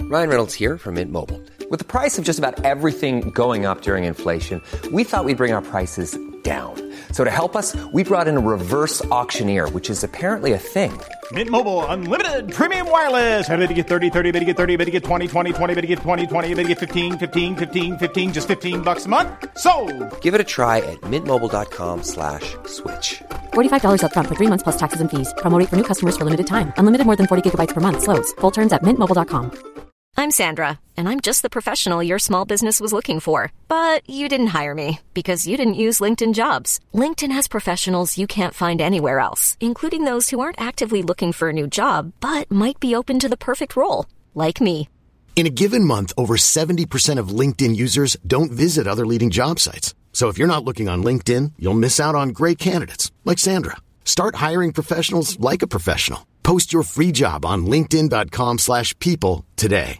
Ryan Reynolds here from Mint Mobile. With the price of just about everything going up during inflation, we thought we'd bring our prices down. So to help us, we brought in a reverse auctioneer, which is apparently a thing. Mint Mobile Unlimited Premium Wireless. How to get 30, 30, bit to get 30, bit to get 20, 20, 20, bit to get 20, 20, bit to get 15, 15, 15, 15, just $15 a month? Sold! Give it a try at mintmobile.com/switch. $45 up front for 3 months plus taxes and fees. Promo rate for new customers for limited time. Unlimited more than 40 gigabytes per month. Slows full terms at mintmobile.com. I'm Sandra, and I'm just the professional your small business was looking for. But you didn't hire me because you didn't use LinkedIn Jobs. LinkedIn has professionals you can't find anywhere else, including those who aren't actively looking for a new job, but might be open to the perfect role, like me. In a given month, over 70% of LinkedIn users don't visit other leading job sites. So if you're not looking on LinkedIn, you'll miss out on great candidates like Sandra. Start hiring professionals like a professional. Post your free job on linkedin.com/people today.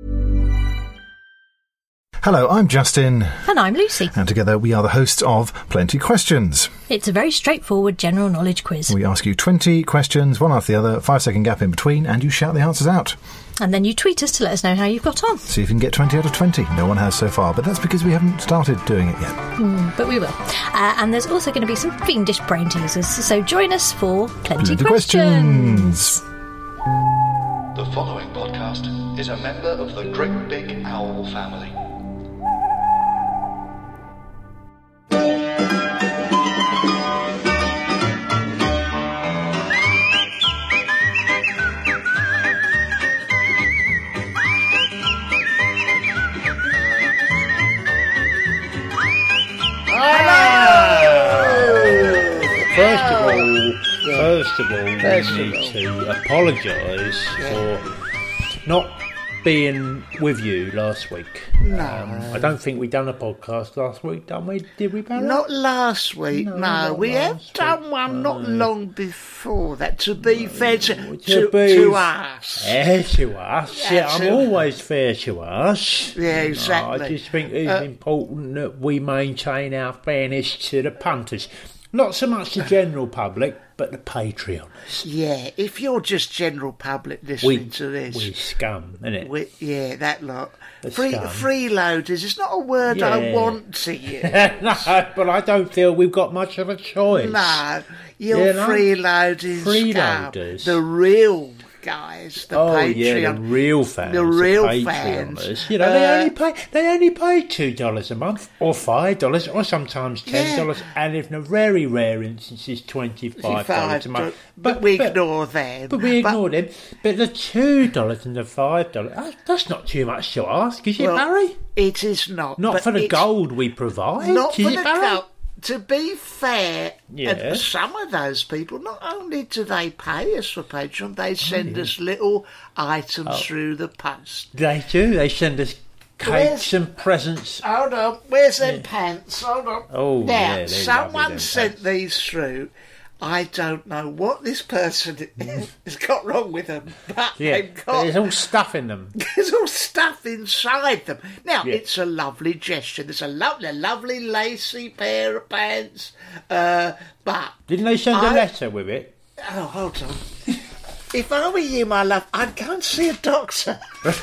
Hello, I'm Justin. And I'm Lucy. And together we are the hosts of Plenty Questions. It's a very straightforward general knowledge quiz. We ask you 20 questions, one after the other, 5-second gap in between, and you shout the answers out. And then you tweet us to let us know how you've got on. See if you can get 20 out of 20. No one has so far, but that's because we haven't started doing it yet. But we will. And there's also going to be some fiendish brain teasers, so join us for Plenty Questions. The following podcast is a member of the Great Big Owl family. First of all, we need to apologise for not being with you last week. No. I don't think we done a podcast last week, done we? Did we, Barry? Not last week, no. We have done one not long before that, to be fair to us. Fair to us. Yeah, I'm always fair to us. Yeah, exactly. I just think it's important that we maintain our fairness to the punters. Not so much the general public, but the Patreoners. Yeah, if you're just general public listening to this... We scum, innit? Yeah, that lot. Freeloaders, it's not a word I want to use. No, but I don't feel we've got much of a choice. No, you're freeloaders. The real guys, the Patreon. Yeah, the real fans. The real fans. You know, they only pay $2 a month, or $5, or sometimes $10, and in a very rare instances, $25 a month. But we ignore them. But we ignore them. But the $2 and the $5, that's not too much to ask, is it, Barry? It is not. Not for the gold we provide. Not for the Barry? gold. To be fair, some of those people, not only do they pay us for Patreon, they send us little items through the post. They do. They send us cakes and presents. Hold on. Where's them pants? Hold on. Oh, now, someone sent these through. I don't know what this person has got wrong with them, but there's all stuff in them. There's all stuff inside them. Now, it's a lovely gesture. There's a lovely lacy pair of pants, but... Didn't they send a letter with it? Oh, hold on. If I were you, my love, I'd go and see a doctor.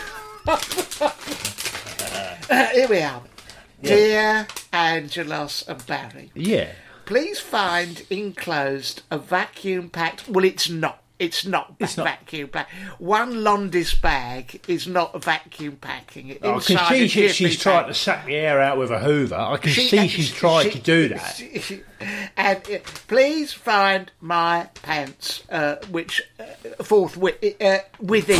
Here we are. Yeah. Dear Angelos and Barry. Yeah. Please find enclosed a vacuum-packed... Well, it's not. It's not vacuum-packed. One Londis bag is not vacuum packing. I can see she's trying to suck the air out with a hoover. I can see she's tried to do that. And please find my pants, which within.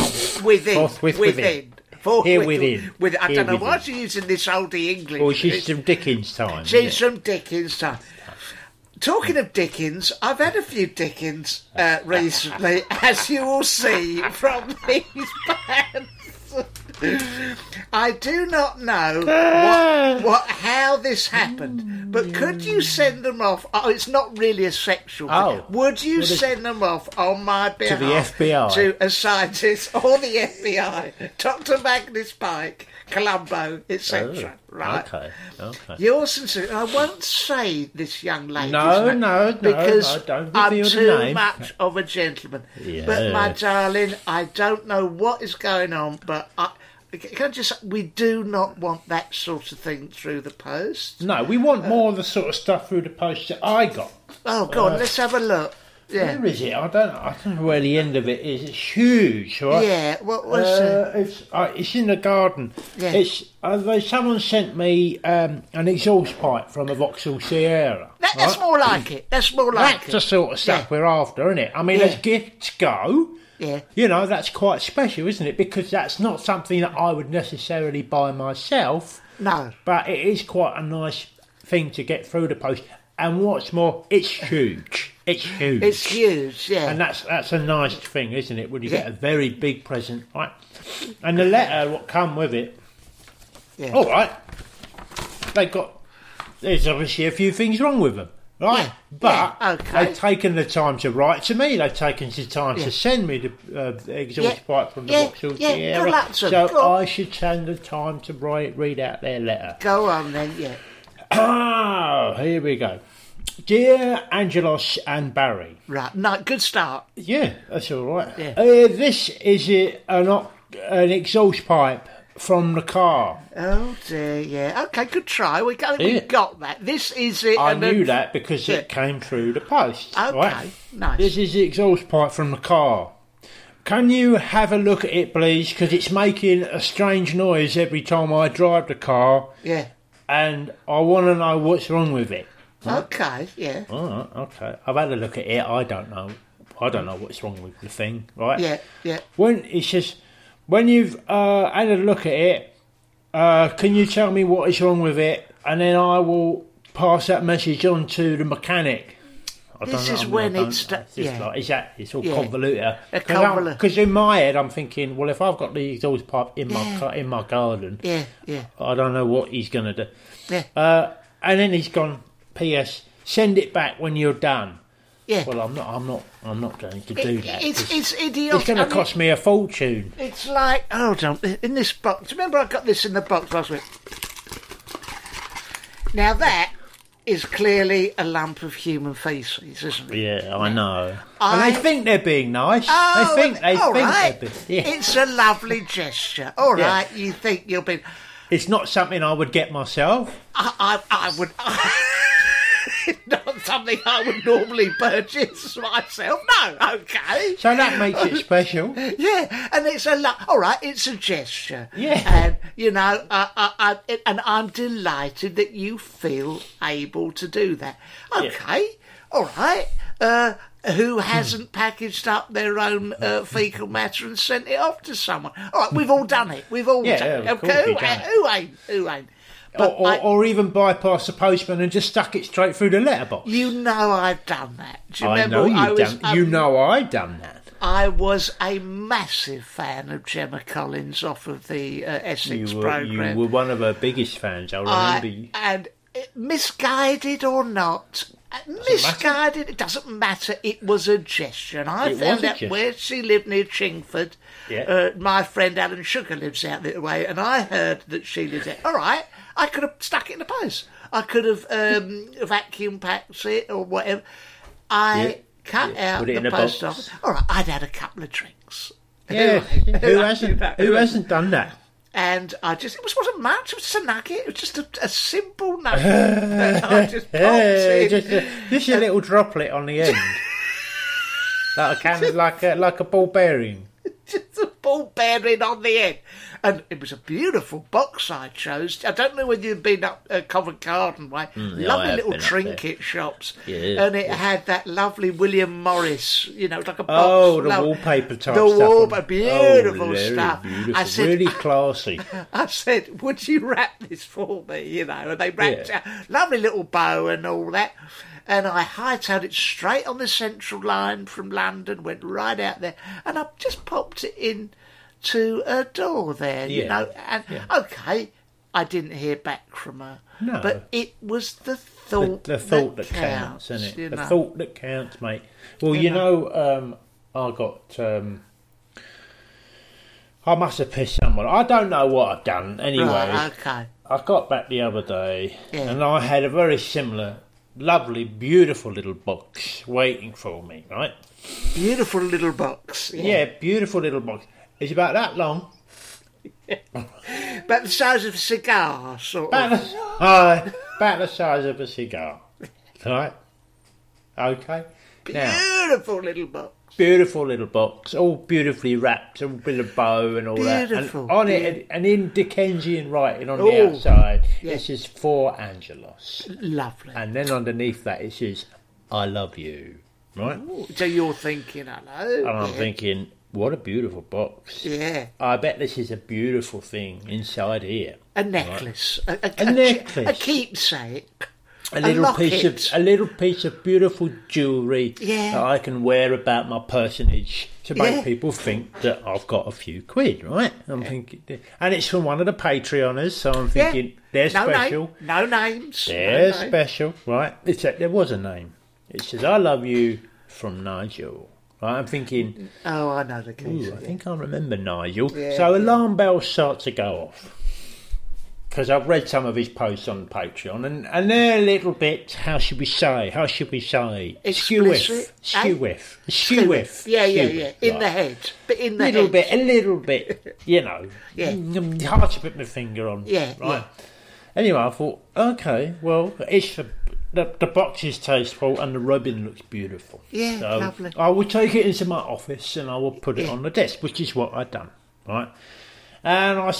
I don't know why she's using this oldie English. Well, she's from Dickens time. She's from Dickens time. Talking of Dickens, I've had a few Dickens recently, as you will see from these pants. I do not know how this happened, but could you send them off? Oh, it's not really a sexual thing. Would you send them off on my behalf to the FBI, to a scientist or the FBI, Dr. Magnus Pike, Columbo, etc. Right? Okay. You're sincere. I won't say this young lady. No, because don't I'm too name. much of a gentleman. Yeah. But my darling, I don't know what is going on, but can I just... We do not want that sort of thing through the post. No, we want more of the sort of stuff through the post that I got. Oh, go on, let's have a look. Yeah. Where is it? I don't know where the end of it is. It's huge, right? Yeah, what was it? It's in the garden. Yeah. It's someone sent me an exhaust pipe from a Vauxhall Sierra. That's more like it. That's more like That's the sort of stuff we're after, isn't it? I mean, as gifts go, that's quite special, isn't it? Because that's not something that I would necessarily buy myself. No. But it is quite a nice thing to get through the post. And what's more, it's huge. It's huge. It's huge, yeah. And that's a nice thing, isn't it? When you get a very big present, right? And the letter, what come with it. Yeah. All right. There's obviously a few things wrong with them, right? Yeah. But they've taken the time to write to me. They've taken the time to send me the exhaust pipe from the Vauxhall Sierra. So I should take the time to read out their letter. Go on then, yeah. Oh, here we go. Dear Angelos and Barry. Right, no, good start. Yeah, that's all right. Yeah. This is an exhaust pipe from the car. Oh dear, yeah. Okay, good try. We got that. This is it. I knew that because it came through the post. Okay, right? Nice. This is the exhaust pipe from the car. Can you have a look at it, please? Because it's making a strange noise every time I drive the car. Yeah. And I want to know what's wrong with it. Okay, yeah. All right, okay. I've had a look at it. I don't know what's wrong with the thing, right? Yeah, yeah. When you've had a look at it, can you tell me what is wrong with it, and then I will pass that message on to the mechanic. It's all convoluted. Because in my head, I'm thinking, well, if I've got the exhaust pipe in my garden, I don't know what he's going to do. Yeah. And then he's gone. P.S. Send it back when you're done. Yeah. Well, I'm not going to do that. It's idiotic. It's going to cost me a fortune. It's like, hold on, in this box. Remember, I got this in the box last week. Now that is clearly a lump of human faeces, isn't it? Yeah, I know. And they think they're being nice. Oh, they think right. they're being... Yeah. It's a lovely gesture. All right, you think you'll be... It's not something I would get myself. I would... Not something I would normally purchase myself. No, okay. So that makes it special. Yeah, and it's all right. It's a gesture. Yeah, and you know, and I'm delighted that you feel able to do that. Okay, all right. Who hasn't packaged up their own faecal matter and sent it off to someone? All right, we've all done it. We've all done it. Okay, who ain't? Or even bypass the postman and just stuck it straight through the letterbox. You know I've done that. Do you remember? I've done that. I was a massive fan of Gemma Collins off of the Essex programme. You were one of her biggest fans, I remember you. And misguided or not, it doesn't matter. It was a gesture. And I found out where she lived near Chingford. Yeah. My friend Alan Sugar lives out that way, and I heard that she lives there. All right. I could have stuck it in the post. I could have vacuum packed it or whatever. I cut out the post office. All right, I'd had a couple of drinks. Yeah, who hasn't done that? And it wasn't much. It was just a nugget. It was just a simple nugget. I just popped in. Just a little droplet on the end, like a ball bearing. Just a ball bearing on the end. And it was a beautiful box I chose. I don't know whether you've been up Covent Garden way. Lovely little trinket shops. Yeah, and it had that lovely William Morris, like a box. Oh, the wallpaper type stuff. The wallpaper, beautiful stuff. Beautiful. I said, really classy. I said, would you wrap this for me? And they wrapped it. Lovely little bow and all that. And I hightailed it straight on the Central Line from London, went right out there, and I just popped it in to a door there, and okay, I didn't hear back from her. No. But it was the thought the thought that counts, isn't it? The thought that counts, mate. Well, I got I must have pissed someone. I don't know what I've done. Anyway, right, okay. I got back the other day and I had a very similar, lovely, beautiful little box waiting for me, right? Beautiful little box. Yeah, beautiful little box. It's about that long. About the size of a cigar, sort of. About the size of a cigar. Right? Okay. Beautiful little box. Beautiful little box, all beautifully wrapped, all with a bow and all beautiful, that. And on it, and in Dickensian writing on the outside, it says "For Angelos." Lovely. And then underneath that, it says "I love you." Right. Ooh, so you're thinking, hello. And I'm thinking, what a beautiful box. Yeah. I bet this is a beautiful thing inside here. A necklace. Right? A necklace. A keepsake. A little piece of beautiful jewellery that I can wear about my personage to make people think that I've got a few quid, right? I'm thinking, and it's from one of the Patreoners, so I'm thinking they're special. No names. They're special, right? There was a name. It says, "I love you" from Nigel. Right? I'm thinking, oh, I know the case. I think I remember Nigel. Yeah. So alarm bells start to go off. Because I've read some of his posts on Patreon, and they're a little bit, how should we say? Explicit. Skewiff. Yeah. In the head. But in the head. A little bit, you know. Hard to put my finger on. Yeah. Right. Anyway, I thought, okay, well, it's the box is tasteful and the ribbon looks beautiful. Yeah, so lovely. I will take it into my office and I will put it on the desk, which is what I've done, right? And I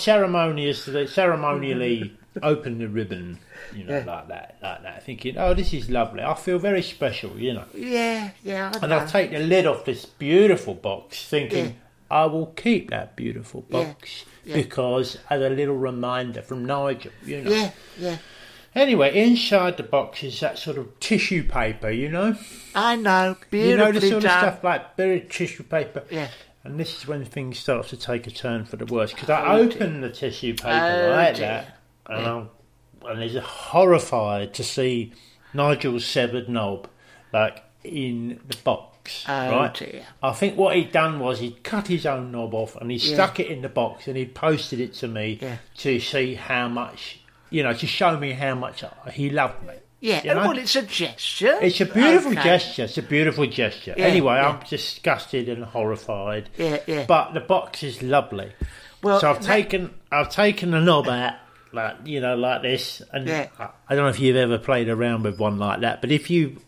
ceremonially opened the ribbon, like that, thinking, oh, this is lovely. I feel very special, you know. Yeah, I know. And I'll take the lid off this beautiful box, thinking, I will keep that beautiful box because as a little reminder from Nigel, you know. Yeah. Anyway, inside the box is that sort of tissue paper, you know. I know, beautifully you know the sort done. of stuff like buried tissue paper. Yeah. And this is when things start to take a turn for the worse. Because I open the tissue paper like that, and I'm horrified to see Nigel's severed knob, like, in the box. Right? Dear. I think what he'd done was he'd cut his own knob off and he stuck it in the box and he posted it to me to see how much, to show me how much he loved me. Yeah, well, it's a gesture. It's a beautiful gesture. It's a beautiful gesture. Anyway, I'm disgusted and horrified. Yeah. But the box is lovely. Well, so I've taken the knob out, like this, and I don't know if you've ever played around with one like that, but if you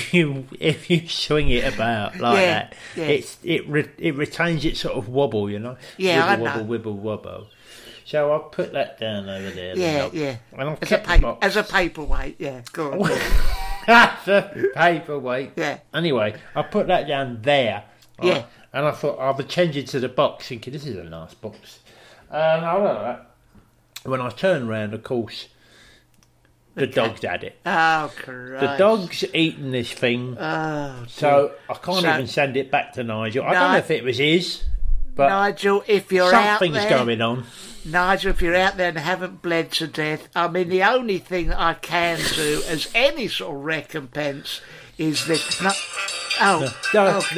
swing it about like that, it retains its sort of wobble, Yeah, wibble, I know. Wibble. So I'll put that down over there. Yeah. And I've as a paperweight, go on. As a paperweight. Yeah. Anyway, I put that down there. Right? Yeah. And I thought I'll change it to the box, thinking this is a nice box. And I don't know. When I turned round, of course, the dog's had it. Oh, Christ. The dog's eaten this thing. Oh, so I can't even send it back to Nigel. I don't know if it was his. But Nigel, if you're out there... something's going on. Nigel, if you're out there and haven't bled to death, I mean, the only thing that I can do as any sort of recompense is this... Nigel's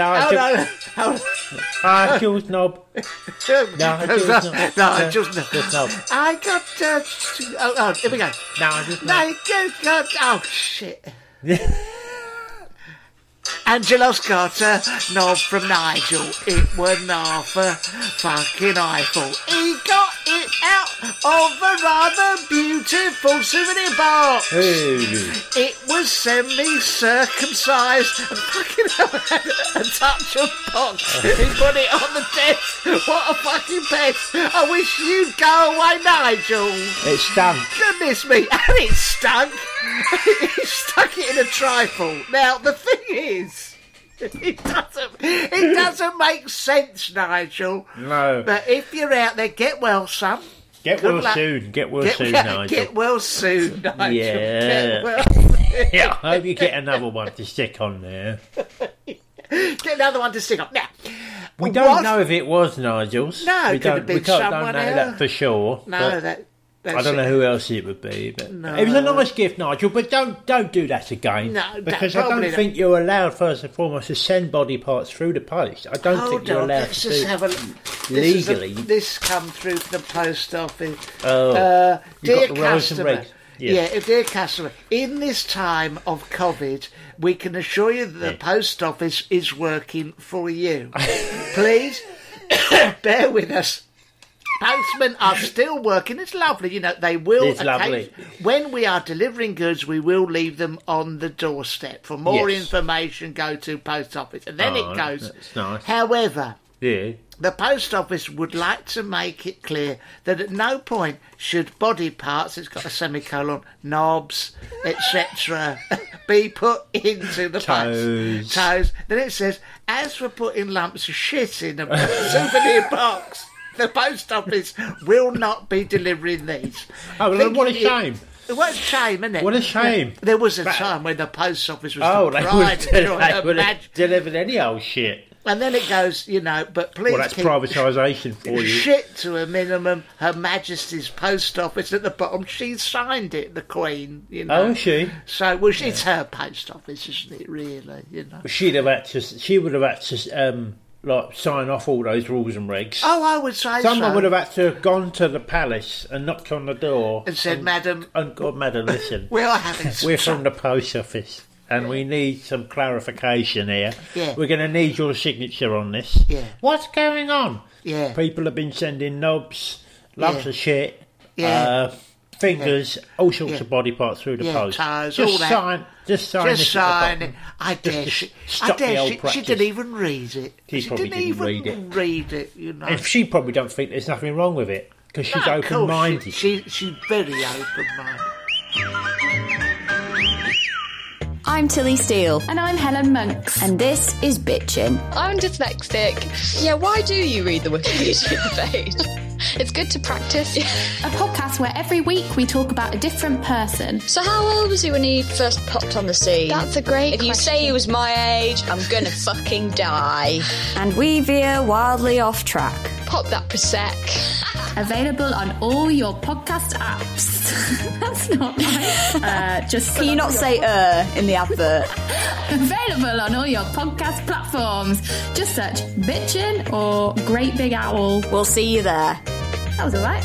knob. Nigel's knob. I got... here we go. Nigel's knob. Oh, shit. Angelo's got a knob from Nigel. It was half a fucking eyeful. He got it out of a rather beautiful souvenir box. It was semi-circumcised and fucking hell had a touch of pox. He put it on the desk. What a fucking pest. I wish you'd go away, Nigel. It stunk. Goodness me, and it stunk. He stuck it in a trifle. Now, the thing is, it doesn't make sense, Nigel. No. But if you're out there, get well, son. Get well soon, Nigel. Get well soon, Nigel. Yeah. Get well soon. Yeah, I hope you get another one to stick on there. Get another one to stick on. Now, we don't know if it was Nigel's. No, it could have been someone else. We don't know that for sure. No, I don't know who else it would be, but it was a nice gift, Nigel. But don't do that again. No, because I don't think you're allowed, first and foremost, to send body parts through the post. I don't think you're allowed to do legally. This come through the post office. Oh, dear customer. Dear customer, in this time of COVID, we can assure you that the post office is working for you. Please bear with us. Postmen are still working. It's lovely, you know. They will. It's lovely. When we are delivering goods, we will leave them on the doorstep. For more information, go to post office, and then it goes. That's nice. However, Yeah. the post office would like to make it clear that at no point should body parts, it's got a semicolon, knobs, etc., be put into the post. Toes. Then it says, as for putting lumps of shit in a souvenir box, the post office will not be delivering these. Oh, well, what a shame. What a shame, isn't it? What a shame. There was a time when the post office was they would have delivered any old shit. And then it goes, you know, but please that's keep privatisation for you. Shit to a minimum. Her Majesty's Post Office at the bottom. She signed it, the Queen, you know. Oh, she? So, it's her post office, isn't it, really, you know. She would have had to sign off all those rules and regs. Oh, I would say Someone would have had to have gone to the palace and knocked on the door. And said, Madam... Madam, listen. We're from the post office. And we need some clarification here. Yeah. We're going to need your signature on this. Yeah. What's going on? Yeah. People have been sending knobs, lumps of shit, fingers, all sorts of body parts through the post. Toes, just all that. Just sign it. I dare she she didn't even read it. She probably didn't even read it, you know. And she probably don't think there's nothing wrong with it, because she's open-minded. She's very open-minded. I'm Tilly Steele. And I'm Helen Monks. And this is Bitchin'. I'm dyslexic. Yeah, why do you read the Wikipedia page? It's good to practice. A podcast where every week we talk about a different person. So how old was he when he first popped on the scene? That's a great question. If you say he was my age, I'm gonna fucking die. And we veer wildly off track. Pop that Prosec. Available on all your podcast apps. That's not right. Can you not say in the advert? Available on all your podcast platforms. Just search Bitchin' or Great Big Owl. We'll see you there. That was all right.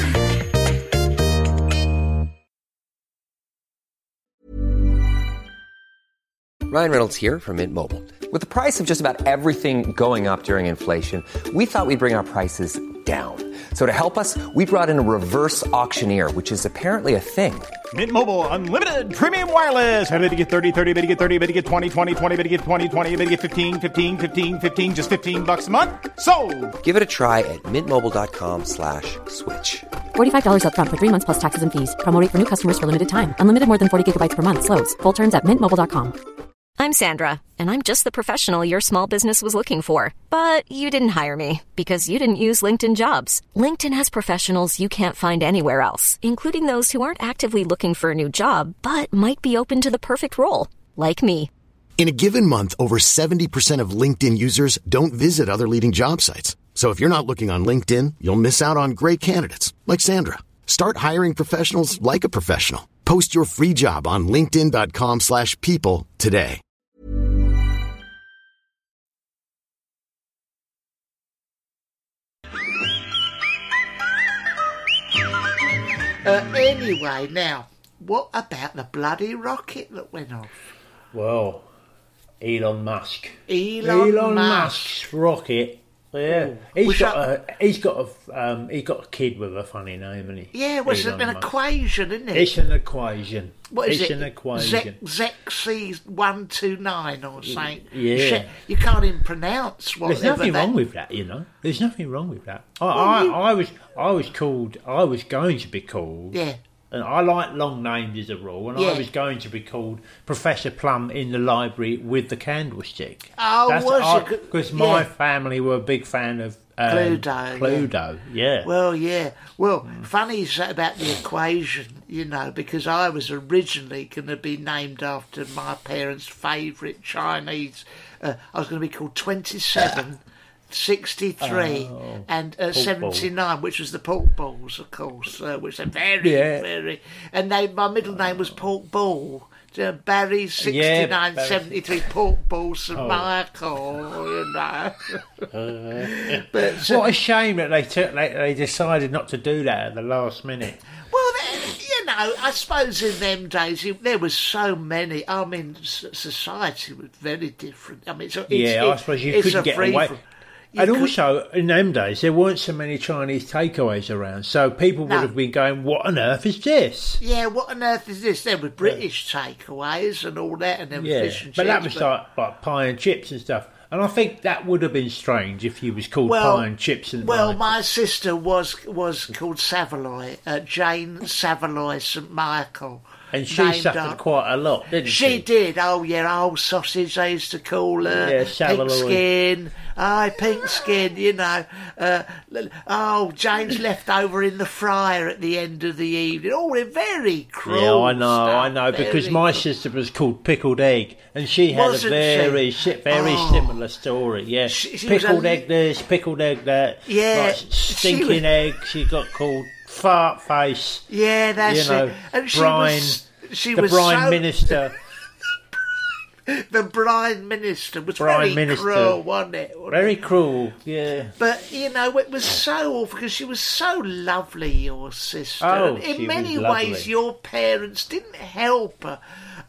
Ryan Reynolds here from Mint Mobile. With the price of just about everything going up during inflation, we thought we'd bring our prices down. So to help us, we brought in a reverse auctioneer, which is apparently a thing. Mint Mobile Unlimited Premium Wireless. How to get 30, 30, how to get 30, how to get 20, 20, 20, how to get 20, 20, how to get 15, 15, 15, 15, just $15 a month? Sold! Give it a try at mintmobile.com/switch. $45 up front for 3 months plus taxes and fees. Promo rate for new customers for limited time. Unlimited more than 40 gigabytes per month. Slows full terms at mintmobile.com. I'm Sandra, and I'm just the professional your small business was looking for. But you didn't hire me because you didn't use LinkedIn Jobs. LinkedIn has professionals you can't find anywhere else, including those who aren't actively looking for a new job, but might be open to the perfect role, like me. In a given month, over 70% of LinkedIn users don't visit other leading job sites. So if you're not looking on LinkedIn, you'll miss out on great candidates like Sandra. Start hiring professionals like a professional. Post your free job on linkedin.com/people today. Anyway, now, what about the bloody rocket that went off? Well, Elon Musk. Elon Musk's rocket. Yeah, he's got a kid with a funny name, hasn't he? Yeah, well, it's an equation, isn't it? It's an equation. What is it's it? An equation. ZXC129 or something. Yeah. You can't even pronounce whatever. There's nothing wrong with that, you know. There's nothing wrong with that. I was going to be called. Yeah. And I like long names as a rule, and I was going to be called Professor Plum in the library with the candlestick. Oh, because my family were a big fan of Cluedo. Yeah. Well, yeah. Well, funny is that about the equation, you know, because I was originally going to be named after my parents' favourite Chinese. I was going to be called 27. 63 and 79, which was the pork balls, of course, which are very, and my middle name was Pork Ball. Barry 69 73 Pork Ball St Michael, you know. But what a shame that they decided not to do that at the last minute. Well, you know, I suppose in them days there was so many. I mean, society was very different. I mean, I suppose you couldn't get away. Also, in them days, there weren't so many Chinese takeaways around, so people would have been going, what on earth is this? Yeah, what on earth is this? There were British takeaways and all that, and then fish and chips. But that was like pie and chips and stuff. And I think that would have been strange if he was called pie and chips. My sister was called Savoy, Jane Savoy St Michael. And she suffered quite a lot, didn't she? She did. Oh, yeah, old sausage, they used to call her. Yeah, pink skin. Aye, pink skin, you know. Jane's left over in the fryer at the end of the evening. Oh, they're very cruel. Yeah, I know, because my sister was called Pickled Egg, and she had a very similar story, yeah. She pickled egg this, pickled egg that. Yeah. Like stinking egg, she got called Fart Face. Yeah, that's it. And Brine, the Brine Minister. The Brine Minister was very cruel, wasn't it? Very cruel, yeah. But, you know, it was so awful because she was so lovely, your sister. Oh, and in many ways, your parents didn't help her.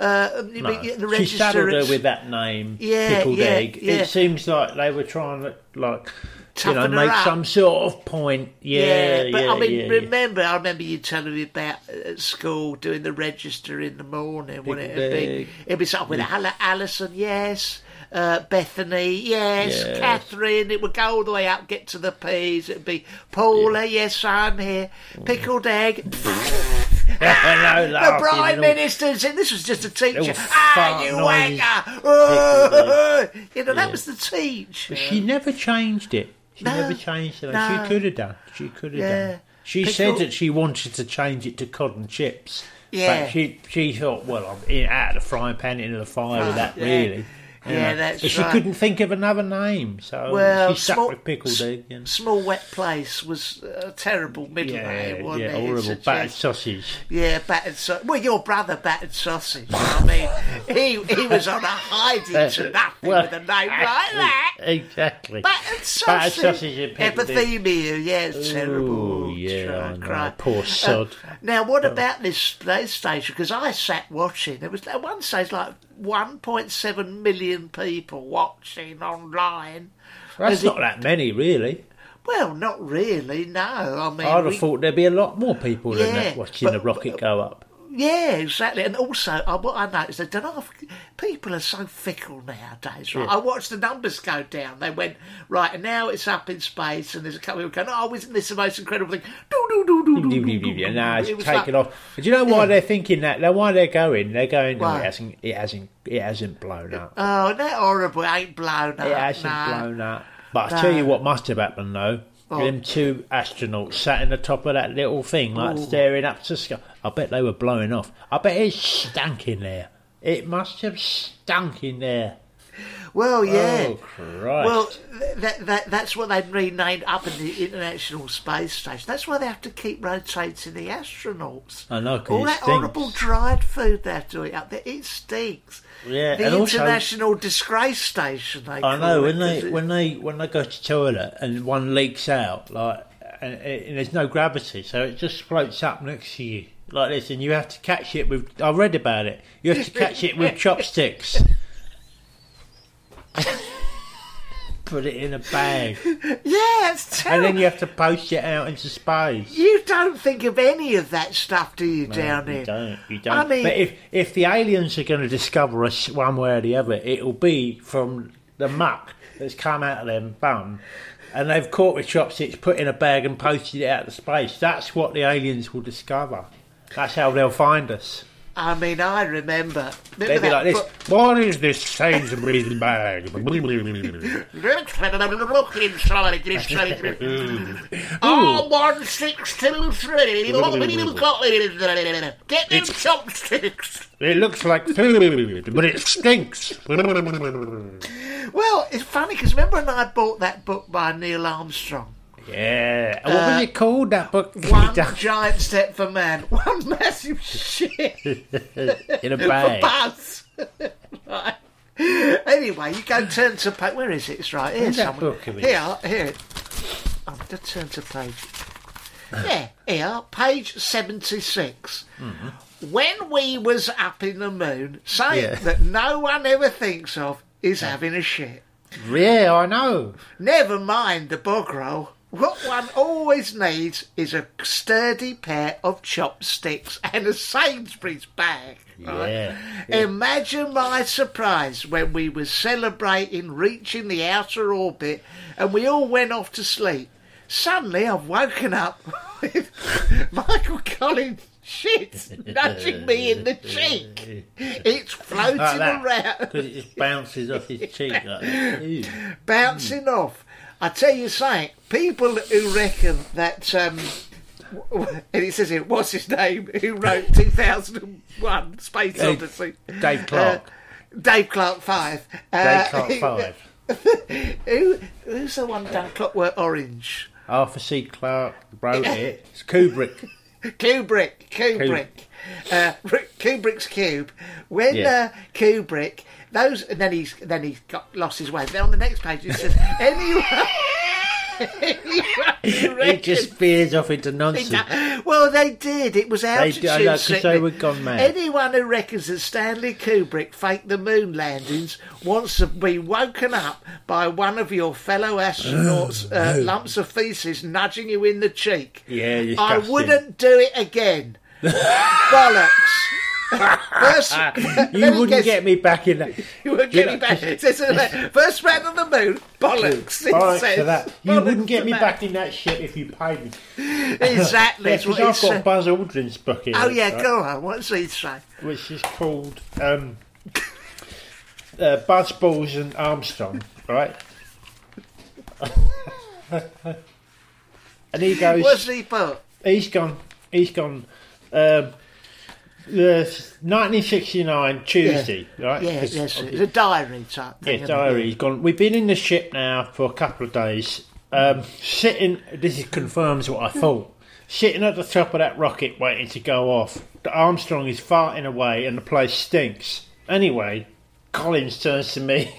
No. She saddled her with that name, Pickled Egg. Yeah. It seems like they were trying to, make up. some sort of point. Remember, I remember you telling me about at school doing the register in the morning. Wouldn't it? It'd be something with Alison, yes. Bethany, yes. Catherine, it would go all the way up, get to the P's. It'd be Paula, yes, I'm here. Pickled Egg. The Prime Minister's in. This was just a teacher. You wanker! That was the teach. But she never changed it. She never changed it. No. She could have done. Done. She said that she wanted to change it to cod and chips. Yeah. But she thought, well, I'm out of the frying pan into the fire with that, really. Yeah, that's right. She couldn't think of another name, so she stuck with Pickled Egg. Small Wet Place was a terrible middle name, wasn't it? Horrible. Battered Sausage. Yeah, Battered Sausage. Well, your brother Battered Sausage. I mean, he was on a hiding to nothing with a name like that. Exactly. Battered Sausage. Battered Sausage and Epithemia, it's terrible. Oh, yeah, I know. Poor sod. Now, what about this station? Because I sat watching. There was at one stage like 1.7 million people watching online. That's not that many, really. Well, not really, no. I mean, I'd have thought there'd be a lot more people than that watching the rocket go up. Yeah, exactly. And also, what I noticed, I don't know if people are so fickle nowadays, right? Yeah. I watched the numbers go down. They went, right, and now it's up in space, and there's a couple of people going, isn't this the most incredible thing? Nah, it's taken off. But do you know why they're thinking that? Why they're going? They're going, no, it hasn't blown up. Oh, they're horrible. It ain't blown up. It hasn't blown up. But I tell you what must have happened, though. Them two astronauts sat in the top of that little thing, staring up to the sky. I bet they were blowing off. I bet it stank in there. It must have stunk in there. Well, yeah. Oh, Christ. Well, that's what they've renamed up in the International Space Station. That's why they have to keep rotating the astronauts. I know, all that horrible dried food they have to eat up there, it stinks. Yeah, the International Disgrace Station. I know when they go to the toilet and one leaks out, and there's no gravity, so it just floats up next to you like this, and you have to catch it with. I read about it. You have to catch it with chopsticks. Put it in a bag. Yeah, it's terrible. And then you have to post it out into space. You don't think of any of that stuff, do you, down here? You don't. I mean, but if the aliens are going to discover us one way or the other, it'll be from the muck that's come out of them bum, and they've caught with chopsticks, put in a bag and posted it out to space. That's what the aliens will discover. That's how they'll find us. I mean, I remember. They'd be like this. What is this Sainsbury's bag? Look inside this. 1623. Get them chopsticks. It looks like food, but it stinks. Well, it's funny because remember when I bought that book by Neil Armstrong? Yeah. What was it called, that book? One Giant Step for Man. One massive shit. In a bag. For Buzz. Right. Anyway, you go turn to page. Where is it? It's right here. That book of it? Here. I'm going to turn to page. Yeah, here, page 76. Mm-hmm. When we was up in the moon, something that no one ever thinks of is having a shit. Yeah, I know. Never mind the bog roll. What one always needs is a sturdy pair of chopsticks and a Sainsbury's bag. Right? Yeah. Imagine my surprise when we were celebrating reaching the outer orbit and we all went off to sleep. Suddenly I've woken up with Michael Collins' shit nudging me in the cheek. It's floating around. Because it just bounces off his cheek like that. Bouncing off. I tell you something, people who reckon that, and it says here, what's his name, who wrote 2001 Space Odyssey? Dave Clark. Dave Clark 5. Dave Clark 5. Who's the one done Clockwork Orange? Arthur C. Clarke wrote it. It's Kubrick. Kubrick's Cube. When Kubrick, those, and then he lost his way. Then on the next page it says, anyone He just veers off into nonsense. Well, they did. It was altitude sickness. Because they were gone mad. Anyone who reckons that Stanley Kubrick faked the moon landings wants to be woken up by one of your fellow astronauts' lumps of faeces nudging you in the cheek. Yeah, I wouldn't do it again. Bollocks. First, you wouldn't get me back in that. You wouldn't get me back. It says, first round on the moon, bollocks. Bollocks to that. You wouldn't get me back in that shit if you paid me. Exactly. Because I've got Buzz Aldrin's book here. Oh, yeah, right? go on. What's he say? Which is called Buzz, Balls and Armstrong, right? And he goes... What's he put? He's gone... 1969 Tuesday, right? Yeah, yes, it's a diary type thing. Yeah, diary. He's gone. We've been in the ship now for a couple of days. Sitting. This confirms what I thought. Sitting at the top of that rocket, waiting to go off. The Armstrong is farting away, and the place stinks. Anyway, Collins turns to me.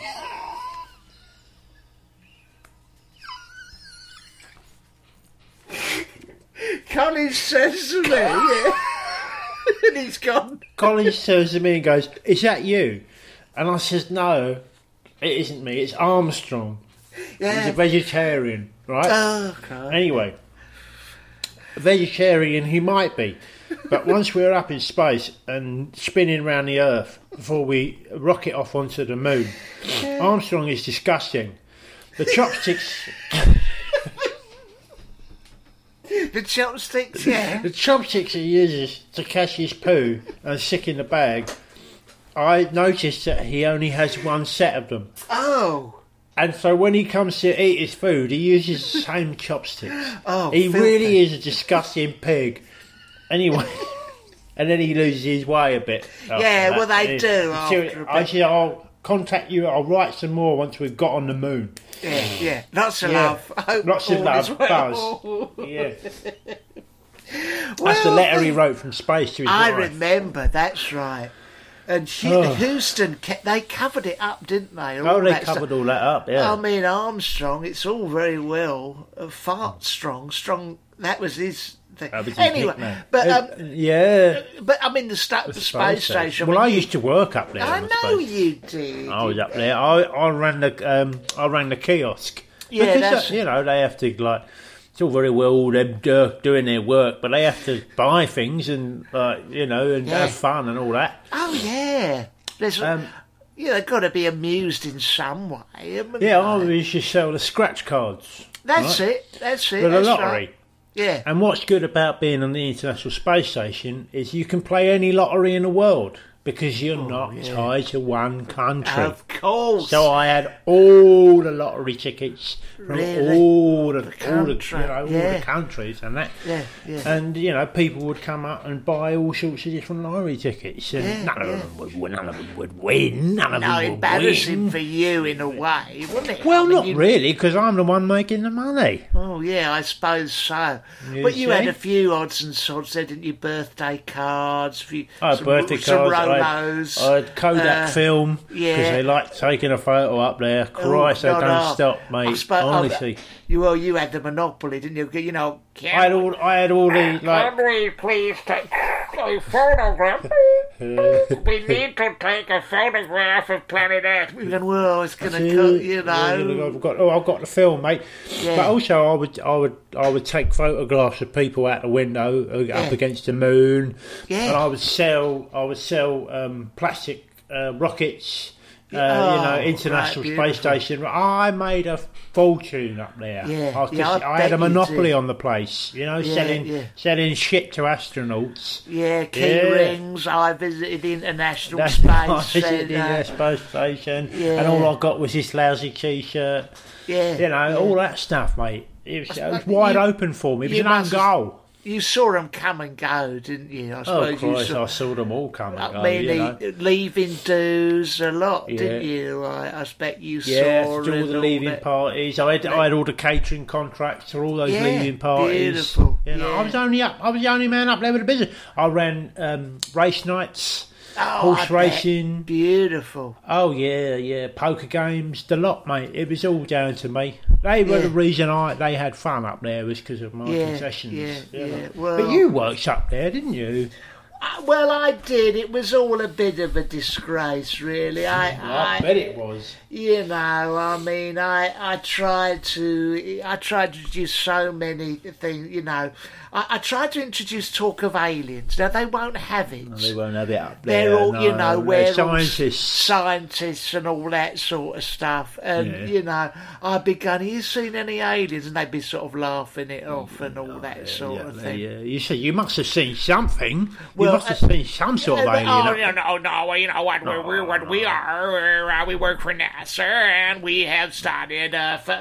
Collins says to me, yeah. And he's gone. Collins turns to me and goes, "Is that you?" And I says, "No, it isn't me. It's Armstrong. Yeah. He's a vegetarian, right?" Oh, God. Anyway, a vegetarian he might be, but once we're up in space and spinning around the Earth before we rocket off onto the moon, Armstrong is disgusting. The chopsticks. The chopsticks, yeah. The chopsticks he uses to catch his poo and stick in the bag. I noticed that he only has one set of them. Oh. And so when he comes to eat his food, he uses the same chopsticks. Oh, he filthy. really is a disgusting pig. Anyway, and then he loses his way a bit. Yeah, well, they do. I said, I'll contact you. I'll write some more once we've got on the moon. Yeah. Lots of love. Lots of love, Buzz. Yeah. That's the letter he wrote from space to his wife. I remember, that's right. And Houston, they covered it up, didn't they? They covered all that up, yeah. I mean, Armstrong, it's all very well. Fart strong, that was his thing. Anyway, but yeah. But I mean, the space station. Well, I used to work up there. I know you did. I was up there. I ran the kiosk. Yeah, because they have to like. It's all very well all them doing their work, but they have to buy things and have fun and all that. Oh yeah, there's they've got to be amused in some way. I used to sell the scratch cards. That's it. For the lottery. Right. Yeah. And what's good about being on the International Space Station is you can play any lottery in the world because you're not tied to one country. Of course. So I had all the lottery tickets from all the countries and that. Yeah. And people would come up and buy all sorts of different lottery tickets, and none of them would win. None of them would win. Embarrassing for you in a way, wouldn't it? Well, not really, because I'm the one making the money. Oh yeah, I suppose so. But you had a few odds and sods there, didn't you? Birthday cards, birthday cards. I had Kodak film because they like taking a photo up there. Christ, they don't stop, mate. Honestly, you had the monopoly, didn't you? I had all the like. Can we please take a photograph? We need to take a photograph of planet Earth. We're going, well, it's going to cut, you know. I've got the film, mate. Yeah. But also, I would take photographs of people out the window up against the moon. Yeah. And I would sell plastic rockets. International Space Station. I made a fortune up there. I had a monopoly on the place. You know, selling shit to astronauts. Yeah, key rings. I visited the International Space Station, and all I got was this lousy T-shirt. All that stuff, mate. It was wide open for me. It was an own goal. You saw them come and go, didn't you? I suppose I saw them all come and go. Leaving dues a lot, didn't you? I expect you saw. Yeah, all the leaving parties. I had all the catering contracts for all those leaving parties. Beautiful. I was the only man up there with the business. I ran race nights. Horse racing. Beautiful. Oh, yeah. Poker games, the lot, mate. It was all down to me. They were the reason they had fun up there was because of my concessions. Well, but you worked up there, didn't you? Well, I did. It was all a bit of a disgrace, really. I bet it was. You know, I mean, I tried to introduce so many things. You know, I tried to introduce talk of aliens. Now they won't have it. No, they won't have it up there. They're all, we're scientists and all that sort of stuff. And you know, I'd be going, "Have you seen any aliens?" And they'd be sort of laughing it off and all that sort of thing. Yeah, you said you must have seen something. You must have seen some sort of alien. No. You know what? We work for NASA, and we have studied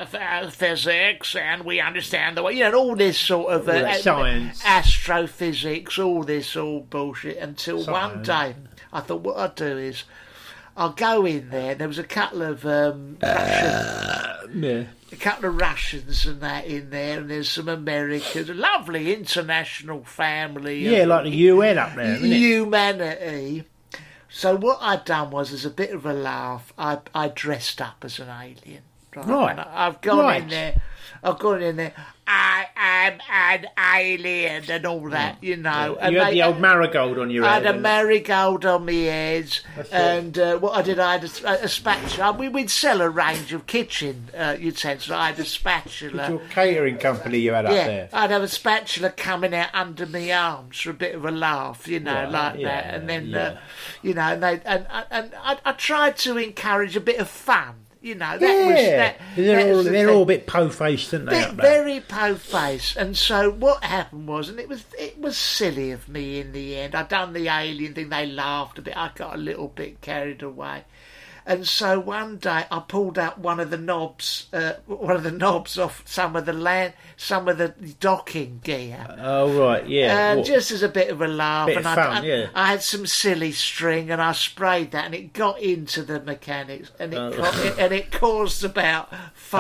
physics, and we understand the way. You know, all this sort of science, astrophysics, all this bullshit. Until one day, I thought, what I'd do is, I'll go in there. There was a couple of a couple of Russians and that in there, and there's some Americans, a lovely international family. Yeah, like the UN up there, isn't it? Humanity. So what I'd done was, as a bit of a laugh, I dressed up as an alien. Right. I've gone in there. I am an alien and all that, you know. Yeah. You had the old marigold on your head. I had a marigold on my head, and what I did, I had a spatula. We'd sell a range of kitchen utensils. I had a spatula. It's your catering company you had up there. I'd have a spatula coming out under my arms for a bit of a laugh, you know, that. And then, you know, and I tried to encourage a bit of fun. You know, they're all a bit po-faced, aren't they? Very po-faced. And so what happened was, and it was silly of me in the end. I'd done the alien thing. They laughed a bit. I got a little bit carried away. And so one day I pulled out one of the knobs off some of the docking gear. Oh right, yeah. And just as a bit of a laugh, bit of fun, I had some silly string, and I sprayed that, and it got into the mechanics, and it caused about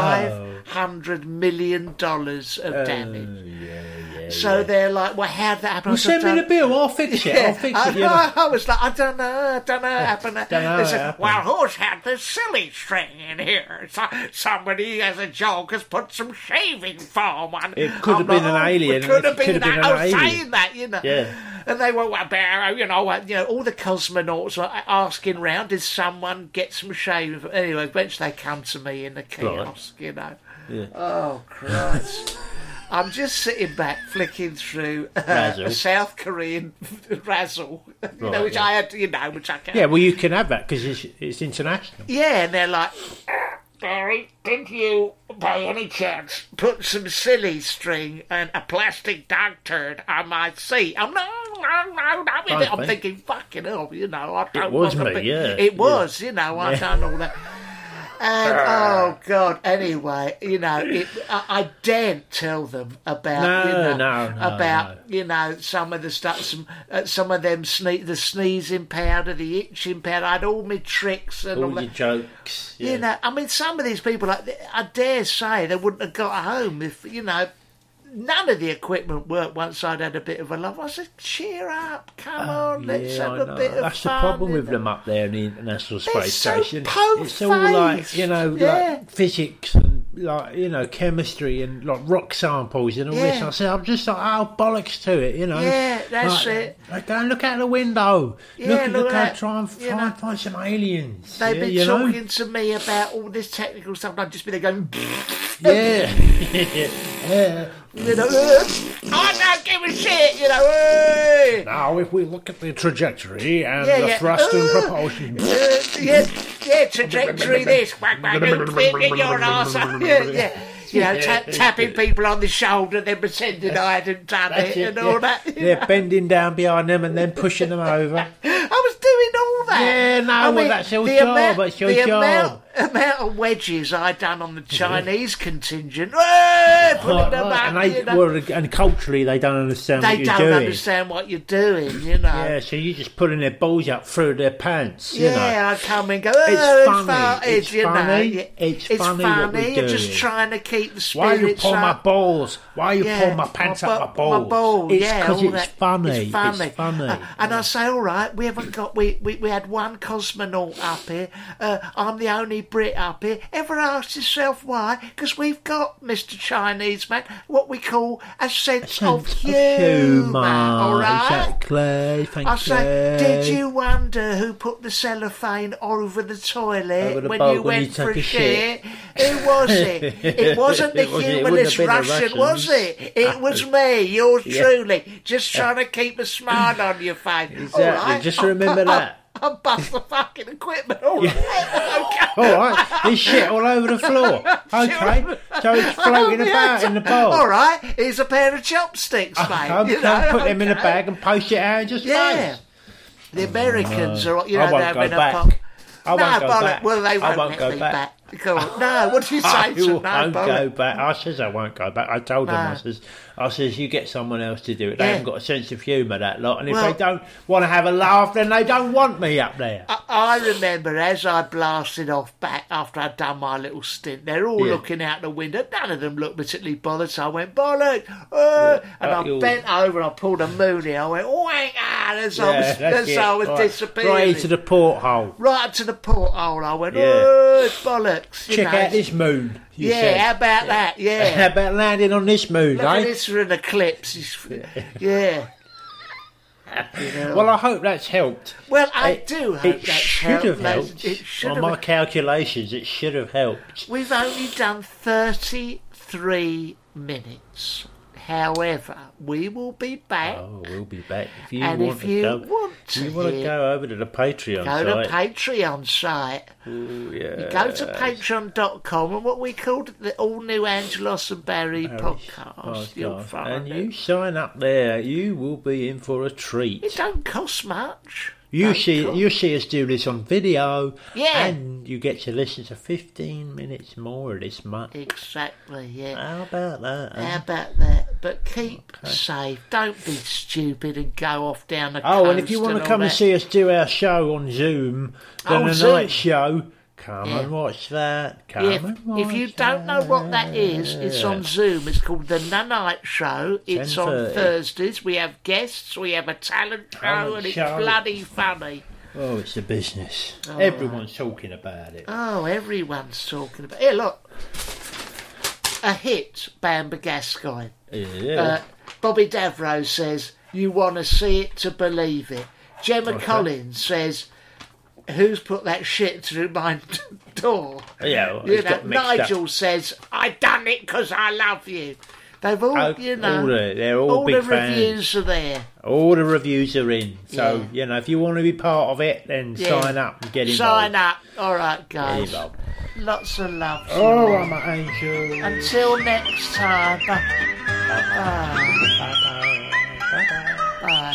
$500 million of damage. So they're like, "Well, how'd that happen?" Well, send me the bill. I'll fix it. I was like, I don't know. Happened. They said, "Well, who's had this silly string in here? Somebody, as a joke, has put some shaving foam on." It could have been an alien. It could have been an alien. I was saying that, you know. Yeah. And they were, you know, all the cosmonauts were asking round, did someone get some shaving foam? Anyway, eventually they come to me in the kiosk, you know. Yeah. Oh, Christ. I'm just sitting back flicking through a South Korean razzle, which I had, which I can. Yeah, well, you can have that because it's international. Yeah, and they're like, "Barry, didn't you, by any chance, put some silly string and a plastic dog turd on my seat?" I'm I'm thinking, fucking hell, you know. I don't it was want me, to be, yeah. It was, you know, I've done all that. And, oh, God, anyway, you know, I daren't tell them about, you know, some of the stuff, some of them, the sneezing powder, the itching powder. I had all my tricks and all your jokes. Yeah. You know, I mean, some of these people, I dare say they wouldn't have got home if, you know, none of the equipment worked once I'd had a bit of a laugh. I said, cheer up, come on, let's have a bit of fun. That's the problem with them up there in the International Space Station. It's all like, you know, like physics and like, you know, chemistry and like rock samples and all this. I said, I'm just like, oh, bollocks to it, you know. Yeah, that's like, it. Like, go and look out the window. Yeah, look at out, try and find some aliens. They've been you know? talking to me about all this technical stuff, and I've just been there going, yeah. You know, I don't give a shit, you know. Hey. Now, if we look at the trajectory and the thrust and propulsion. Trajectory this. Whack, whack, in your arse. Yeah. You know, tapping people on the shoulder, then pretending I hadn't done it and all that. Yeah, bending down behind them and then pushing them over. I was doing all that. Yeah, no, well, that's your job. That's your job. Amount of wedges I done on the Chinese contingent, pulling them back, and culturally they don't understand what you're doing. They don't understand what you're doing, you know. Yeah, so you're just pulling their balls up through their pants, you know. Yeah, I come and go, it's funny. It's funny. It's funny what we're You're doing. just trying to keep the spirits Why you pull up. my balls? Why you pull my pants up my balls? My balls, it's because all it's that. funny. It's funny. It's funny. And I say, all right, we haven't got. We had one cosmonaut up here. I'm the only Brit up here. Ever asked yourself why? Because we've got, Mr. Chinese man, what we call a sense of humour. All right. Exactly. Thank you. I say, did you wonder who put the cellophane over the toilet when you went for a shit? Who was it? It wasn't the humorless Russian, was it? It was me, yours truly, just trying to keep a smile on your face. Exactly. All right? Just remember that. I bust the fucking equipment. All right. Okay. All right. There's shit all over the floor. Okay. So it's floating about in the bowl. All right. Here's a pair of chopsticks, mate. I'll put them in a bag and post it out in just face. The Americans are, you I know, won't they're go having back. a pop. I won't go back. Well, they won't won't let go me back. Go on. No, what did you say? I No, won't go back. I says I won't go back. I told them, I says, you get someone else to do it. They haven't got a sense of humour, that lot. And if they don't want to have a laugh, then they don't want me up there. I remember as I blasted off back after I'd done my little stint, they're all looking out the window. None of them looked particularly bothered, so I went, bollocks! And I bent over and I pulled a moonie. I went, wank! As I was disappearing. Right to the porthole. Right up to the porthole, I went, bollocks! Check out this moon. Said. How about that? Yeah. How about landing on this moon, Look at this for an eclipse. Yeah. You know. Well, I hope that's helped. Well, I do hope it that's should have helped. helped. On my calculations, it should have helped. We've only done 33 minutes. However, we will be back. Oh, we'll be back. If you and want if to you go, want to, you want to go over to the Patreon site. Go to Patreon site. Ooh, yeah. You go to patreon.com and what we called the all new Angelos and Barry podcast. You'll find and you sign up there, you will be in for a treat. It don't cost much. You see us do this on video, yeah, and you get to listen to 15 minutes more of this month. Exactly, yeah. How about that? How about that? But keep safe. Don't be stupid and go off down the coast. Oh, and if you want to come and see us do our show on Zoom, the night show, come and watch that. If you don't know what that is, it's on Zoom. It's called The Night Show. It's on Thursdays. We have guests. We have a talent show, and it's bloody funny. Oh, it's a business. Everyone's talking about it. Oh, everyone's talking about it. Here, look. A hit, Bamber Gascoigne. Yeah. Bobby Davro says, you want to see it to believe it. Gemma Collins says, who's put that shit through my door? Yeah, well, Nigel says, I done it because I love you. They've all, they're all big the fans. Reviews are there. All the reviews are in. So, if you want to be part of it, then sign up and get involved. Sign up. All right, guys. Get involved. Lots of love. Oh, I'm an angel. Until next time. Bye. Bye.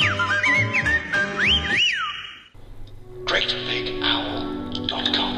GreatBigOwl.com.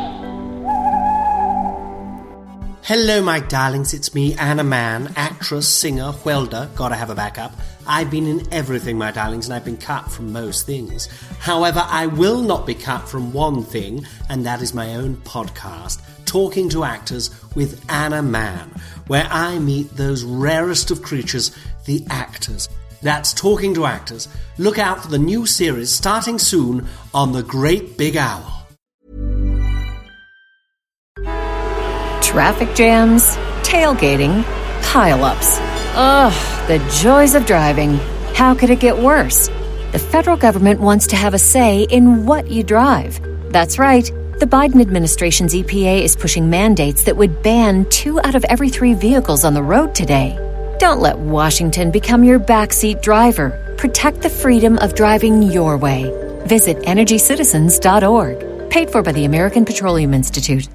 Hello, my darlings. It's me, Anna Mann, actress, singer, welder. Gotta have a backup. I've been in everything, my darlings, and I've been cut from most things. However, I will not be cut from one thing, and that is my own podcast, Talking to Actors with Anna Mann, where I meet those rarest of creatures, the actors. That's Talking to Actors. Look out for the new series starting soon on The Great Big Owl. Traffic jams, tailgating, pile-ups. Ugh, the joys of driving. How could it get worse? The federal government wants to have a say in what you drive. That's right. The Biden administration's EPA is pushing mandates that would ban 2 out of every 3 vehicles on the road today. Don't let Washington become your backseat driver. Protect the freedom of driving your way. Visit EnergyCitizens.org. Paid for by the American Petroleum Institute.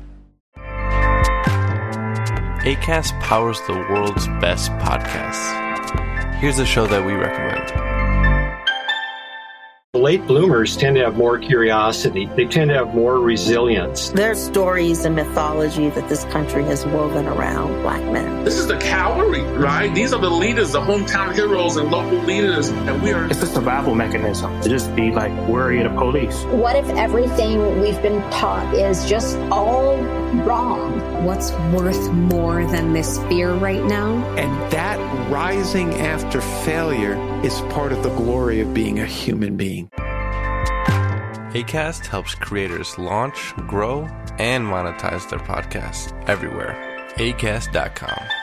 Acast powers the world's best podcasts. Here's a show that we recommend. Late bloomers tend to have more curiosity. They tend to have more resilience. There's stories and mythology that this country has woven around black men. This is the cavalry, right? These are the leaders, the hometown heroes and local leaders, and we are... It's a survival mechanism to just be like worried of police. What if everything we've been taught is just all wrong? What's worth more than this fear right now? And that rising after failure is part of the glory of being a human being. Acast helps creators launch, grow, and monetize their podcasts everywhere. Acast.com.